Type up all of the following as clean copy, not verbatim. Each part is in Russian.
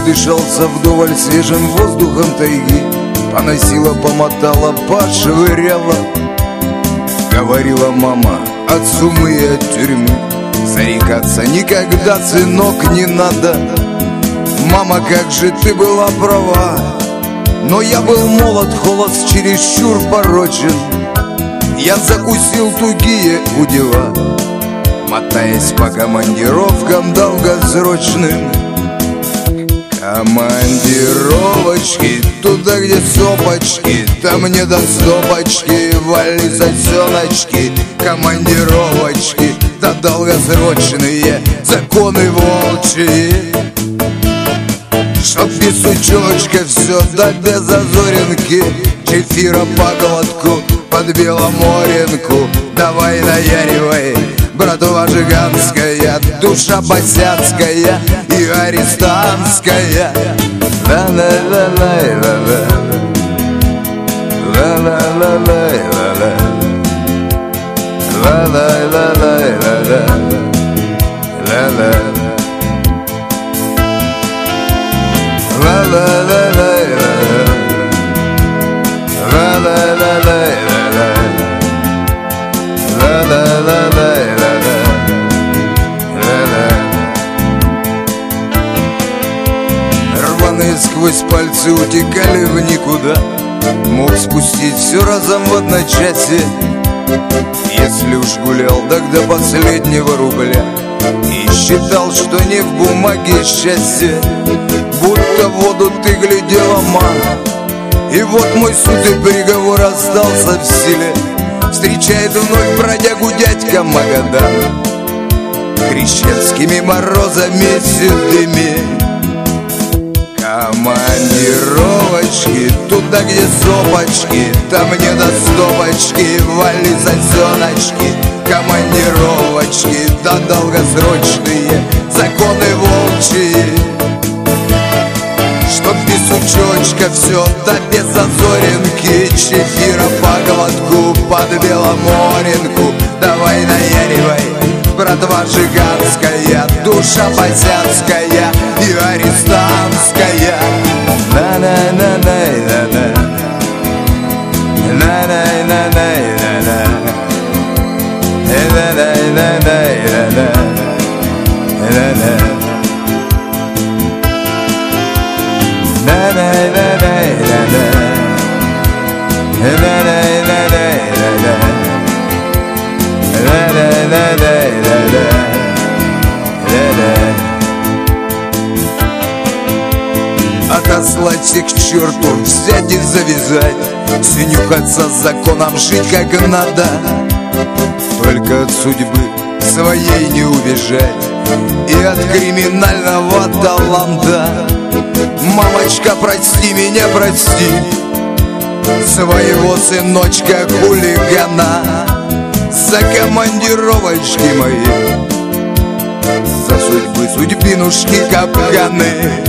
Надышался вдоволь свежим воздухом тайги, поносила, помотала, пошвыряла. Говорила мама от сумы и от тюрьмы, зарекаться никогда, сынок, не надо. Мама, как же ты была права, но я был молод, холост чересчур порочен. Я закусил тугие удила, мотаясь по командировкам долгосрочным. Командировочки, туда, где сопочки, там не до стопочки, вали сосеночки. Командировочки, да долгосрочные законы волчьи. Чтоб без сучочка все, да без зазоринки, чефира по глотку под Беломоренку. Давай наяривай, братва жиганская, душа босяцкая и арестантская. Ла-ла-ла-ла-ла-ла, ла-ла-ла-ла-ла-ла, ла-ла-ла-ла-ла-ла, ла-ла. Рваные сквозь пальцы утекали в никуда, мог спустить все разом в одночасье. Если уж гулял, так до последнего рубля, и считал, что не в бумаге счастье. Будто в воду ты глядела, мама, и вот мой суд и приговор остался в силе. Встречает вновь бродягу дядька Магадан крещенскими морозами седыми. Командировочки, туда, где сопочки, там не до стопочки, вали сосеночки. Командировочки, да долгосрочные законы волчьи. Чтоб без сучочка все, да без зазоринки, чефира по глотку под Беломоренку. Давай наяривай, братва жиганская, душа босяцкая и арестантская. На-на-на-на-на-на, на-на-на-на-на-на, на-на-на-на-на-на. Отослать их к черту, взять и завязать, снюхаться с законом, жить как надо. Только от судьбы своей не убежать и от криминального таланта. Мамочка, прости меня, прости своего сыночка хулигана за командировочки мои, за судьбы, судьбинушки, капканы.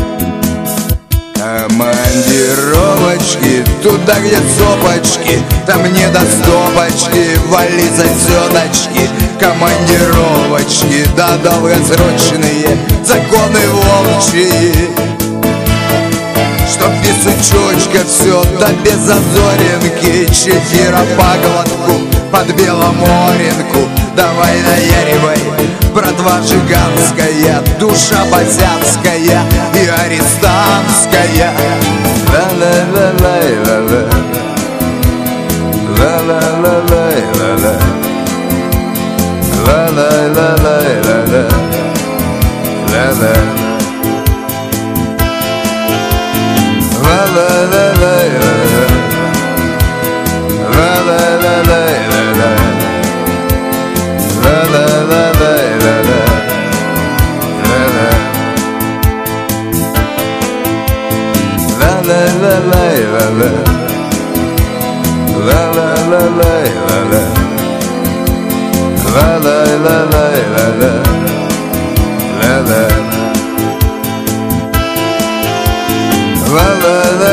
Командировочки, туда, где сопочки, там не до стопочки, вали сосеночки. Командировочки, да долгосрочные законы волчьи. Чтоб без сучочка все, да без зазоринки, чефира по глотку под Беломоренку. Давай наяривай, братва жиганская, душа босяцкая и арестантская. Ла-ла-ла-ла-ла-ла, ла-ла-ла-ла-ла-ла, ла-ла-ла-ла-ла-ла, ла-ла. La la